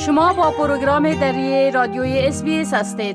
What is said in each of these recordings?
شما با پروگرام دری رادیوی SBS هستید.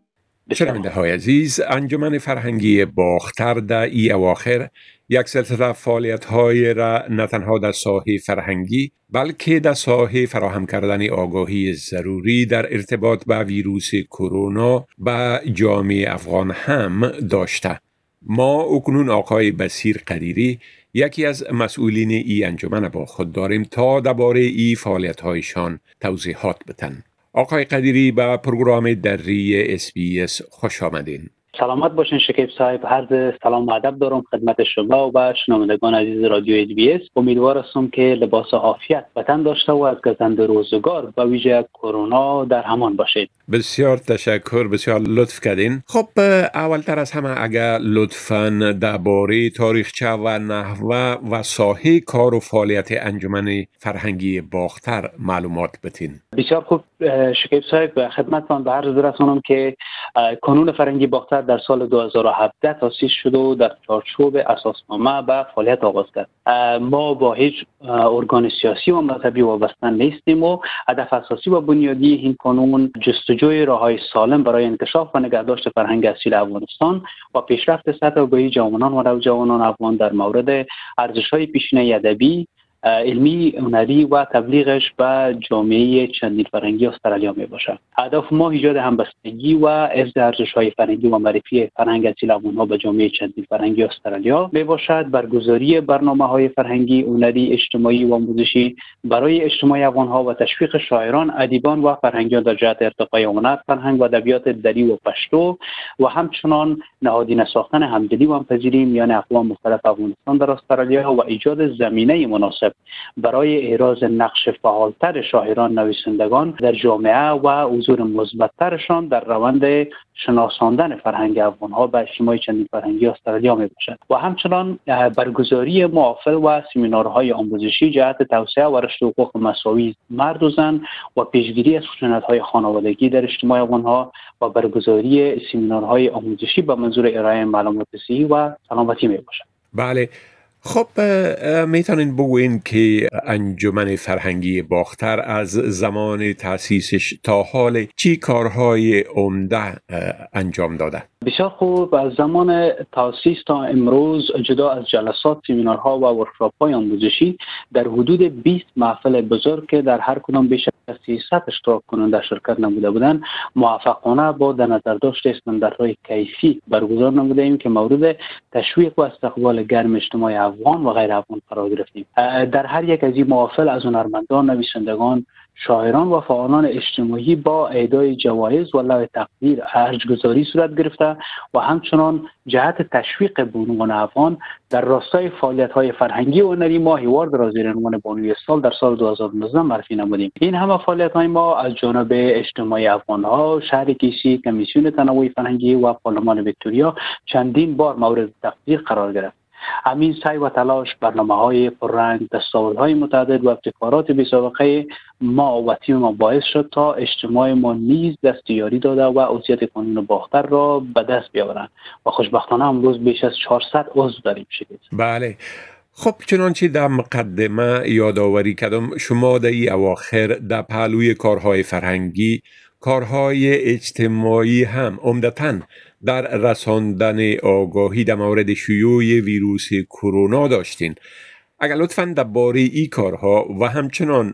شنونده های عزیز، انجمن فرهنگی باختر در ای اواخر یک سلسله فعالیت های را نه تنها در ساحه فرهنگی بلکه در ساحه فراهم کردن آگاهی ضروری در ارتباط با ویروس کرونا به جامعه افغان هم داشته. ما اکنون آقای بصیر قدیری یکی از مسئولین ای انجمن با خود داریم تا درباره ای فعالیت هایشان توضیحات بدن. آقای قدیری به پروگرام دری SBS خوش آمدین. سلامت باشین شکیب صاحب. عرض سلام و ادب دارم خدمت شما و شنوندگان عزیز رادیو SBS. امیدوار هستم که لباس عافیت به تن داشته و از گزنده روزگار و ویژه کرونا در امان باشید. بسیار تشکر، بسیار لطف کردین. خب اولتر از همه اگر لطفاً درباره تاریخچه و نحوه و ساحه کار و فعالیت انجمن فرهنگی باختر معلومات بدین. بسیار خوب شکیب صاحب، خدمتتان به عرض برسانم که کانون فرهنگی باختر در سال 2017 تأسیس شد و در چارچوب اساسنامه به فعالیت آغاز کرد. ما با هیچ ارگان سیاسی و مذهبی وابسته نیستیم و هدف اساسی و بنیادی این کانون جستجوی راه‌های سالم برای انکشاف و نگهداشت فرهنگ اصیل افغانستان و پیشرفت سطح آگاهی جوانان و نوجوانان افغان در مورد ارزش‌های پیشینه ادبی، علمی، هنری و تبلیغش به جامعه چندین فرهنگی استرالیا می باشد. هدف ما ایجاد همبستگی و حفظ ارزش‌های فرهنگی و معرفی فرهنگ اصیل افغان‌ها به جامعه چندین فرهنگی استرالیا می باشد. برگزاری برنامه‌های فرهنگی، هنری، اجتماعی و آموزشی برای اجتماع افغان‌ها و تشویق شاعران، ادیبان و فرهنگیان در جهت ارتقای هنر، فرهنگ و ادبیات دری و پشتو و همچنان نهادینه ساختن همدلی و همپذیری میان اقوام مختلف افغانستان در استرالیا و ایجاد زمینه مناسب برای احراز نقش فعالتر شاعران نویسندگان در جامعه و حضور مثبت‌ترشان در روند شناساندن فرهنگ افغان‌ها به اجتماع چندین فرهنگی استرالیا می باشد و همچنان برگزاری محافل و سمینارهای آموزشی جهت توسعه و رشد حقوق مساوی مرد و زن و پیشگیری از خشونت‌های خانوادگی در اجتماع افغان‌ها و برگزاری سمینارهای آموزشی به منظور ارائه معلومات صحی و سلامتی می باشد. بله. خب میتونین بگوین که انجمن فرهنگی باختر از زمان تأسیسش تا حال چی کارهای عمده انجام داده؟ بسیار خوب. از زمان تأسیس تا امروز جدا از جلسات، سمینارها و ورکشاپ‌های آموزشی در حدود 20 محفل بزرگ که در هر کدام بیش از 300 اشتراک کننده شرکت نموده بودند، موفقانه با در نظر داشت استانداردهای کیفی برگزار نموده ایم که مورد تشویق و استقبال گرم اجتماع افغان و غیر افغان قرار گرفتیم. در هر یک از این محافل از هنرمندان، نویسندگان، شاعران و فعالان اجتماعی با اهدای جوایز و لوح تقدیر ارج‌گذاری صورت گرفته و همچنان جهت تشویق بانوان افغان در راستای فعالیت‌های فرهنگی و هنری ما هیوارد را زیر عنوان بانوی سال در سال 2019 معرفی نمودیم. این همه فعالیت‌های ما از جانب اجتماع افغان‌ها، شهر کیسی، کمیسیون تنوع فرهنگی و پارلمان ویکتوریا چندین بار مورد تقدیر قرار گرفت. همین سعی و تلاش، برنامه‌های پررنگ، دستاوردهای متعدد و ابتکارات بی‌سابقه ما و تیم ما باعث شد تا اجتماع ما نیز دستیاری داده و عضویت کانون باختر را به دست بیاورند و خوشبختانه امروز بیش از 400 عضو داریم. بله. خب چنانچه در مقدمه یادآوری کردم، شما در این اواخر در پهلوی کارهای فرهنگی، کارهای اجتماعی هم عمدتاً در رساندن آگاهی در مورد شیوع ویروس کرونا داشتین. اگر لطفاً درباره این کارها و همچنان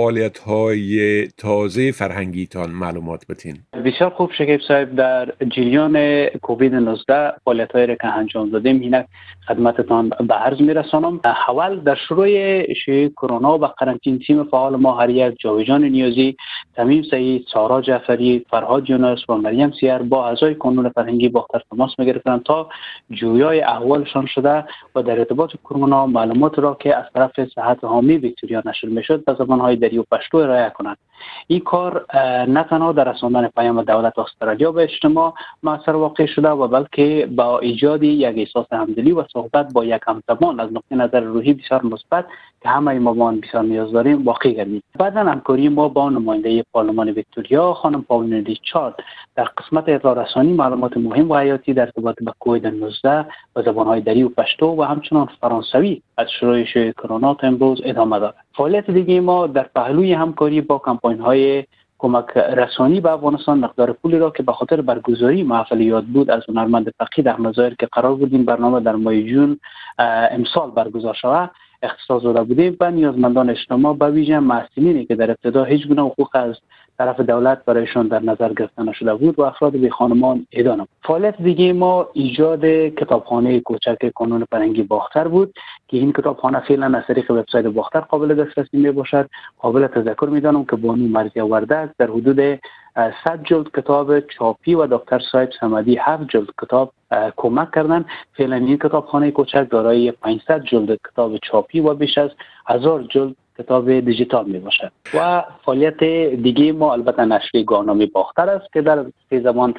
فعالیت‌های تازه فرهنگیتان معلومات بدین. بسیار خوب شکیب صاحب. در جریان کووید 19 فعالیت‌هایی را که انجام دادیم اینک خدمتتان به عرض می‌رسانم. اول در شروع شیوع کرونا و قرنطینه تیم فعال ما هر یک، جاویدجان نیازی، تمیم سعید، سارا جعفری، فرهاد یونس و مریم سیر با اعضای کانون فرهنگی باختر تماس می‌گرفتند تا جویای احوالشان شده و در ارتباط کرونا معلومات را که از طرف صحت عامی ویکتوریا نشر می‌شد به زبان‌های دری و پشتو ارائه کنند. این کار نه تنها در رساندن پیام دولت استرالیا به اجتماع مؤثر واقع شده و بلکه با ایجاد یک احساس همدلی و صحبت با یک همزمان از نقطه نظر روحی بسیار مثبت که همه ما بسیار نیاز داریم واقع گردید. بعداً همکاری ما با نماینده پارلمان ویکتوریا خانم پاولین ریچارد در قسمت اطلاع رسانی معلومات مهم و حیاتی در ارتباط با کووید 19 و زبان‌های دری و پشتو و همچنان فرانسوی از شروع شیوع کرونا تا امروز ادامه دارد. فعالیت دیگه ما در پهلوی همکاری با کمپاین‌های کمک رسانی به افغانستان مقدار پولی را که به خاطر برگزاری محفل یاد بود از هنرمند فقید احمد ظاهر که قرار بود این برنامه در ماه جون امسال برگزار شود اختصاص داده بودیم و نیازمندان اجتماع به ویژه محصلینی که در ابتدا هیچ گونه حقوق از طرف دولت برایشان در نظر گرفته نشده بود و افراد بی خانمان ادانه. فعالیت دیگه ما ایجاد کتابخانه کوچک کانون فرهنگی باختر بود که این کتابخانه فعلا از طریق وبسایت باختر قابل دسترسی می باشد. قابل تذکر می‌دانم که بانو مرضیه وردک در حدود 100 جلد کتاب چاپی و دکتر صاحب صمدی 7 جلد کتاب کمک کردند. فعلا این کتابخانه کوچک دارای 500 جلد کتاب چاپی و بیش از 1000 جلد کتاب دیجیتال می باشد. و فعالیت دیگه ما البته نشریه گاهنامه باختر است که در سه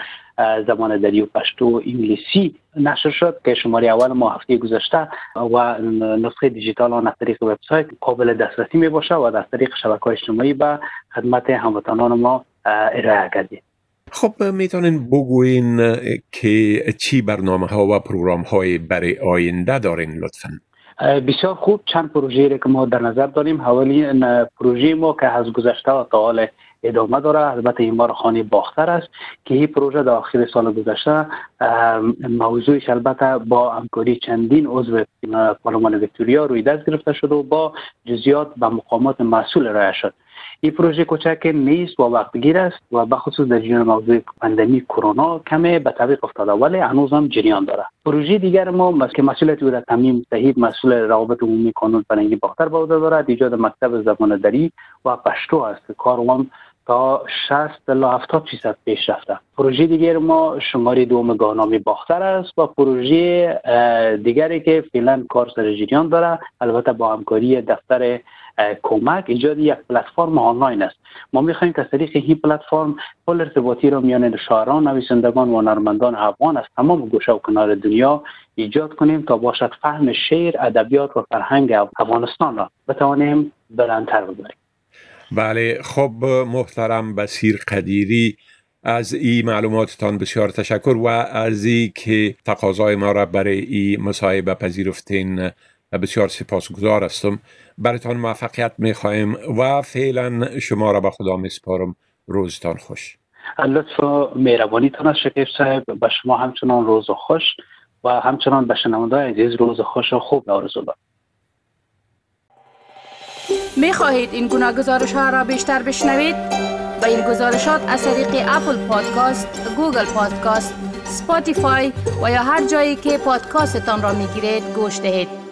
زبان دری و پشتو و انگلیسی نشر شد که شماره اول ما هفته گذشته و نسخه دیجیتال آن از طریق وبسایت قابل دسترسی می باشد و از طریق شبکه‌های اجتماعی به خدمت هموطنان ما ارائه کردیم. خب میتونین بگوین که چی برنامه‌ها و پروگرام‌های برای آینده دارین لطفاً؟ بسیار خوب. چند پروژه‌ای که ما در نظر داریم. اولین پروژه ما که از گذشته و تا حال ادامه داره البته ایمار خانه باختر است که این پروژه در آخر سال گذشته موضوعش البته با همکاری چندین عضو پارلمان ویکتوریا روی دست گرفته شد و با جزئیات و مقامات مسئول ارائه شد. این پروژه کوچک نیست و وقتگیر است و به خصوص در جریان موضوع پاندمی کرونا کمی به تعویق افتاده ولی هنوز هم جریان داره. پروژه دیگر ما که مسئولیت او تمیم صحیح مسئول روابط عمومی کانون فرهنگی باختر به عهده دارد ایجاد مکتب زبان دری و پشتو است. کارم تا 60 تا 70% پیش رفته. پروژه دیگر ما شماره دوم گاهنامه باختر است و پروژه دیگری که فعلا کار سر جریان داره البته با همکاری دفتر کمک ایجاد یک پلتفرم آنلاین است. ما می‌خوایم که از طریق این پلتفرم پل ارتباطی را میان شاعران، نویسندگان و هنرمندان افغان از تمام گوشه و کنار دنیا ایجاد کنیم تا باشد فهم شعر، ادبیات و فرهنگ افغانستان را بتوانیم بلندتر ببریم. بله، خب محترم بصیر قدیری، از این معلوماتتان بسیار تشکر و از این که تقاضای ما را برای این مصاحبه پذیرفتین بسیار سپاسگزار هستم. براتان موفقیت میخوایم و فعلا شما را به خدا میسپارم. روزتان خوش. لطف و مهربانیتان است شکیب صاحب. به شما همچنان روز خوش و همچنان به شنونده‌های عزیز روز خوش و خوب آرزو دارم. میخواهید این گناه گزارش ها را بیشتر بشنوید؟ با این گزارشات از طریق اپل پادکاست، گوگل پادکاست، سپاتیفای و یا هر جایی که پادکاستتان را میگیرید گوش دهید.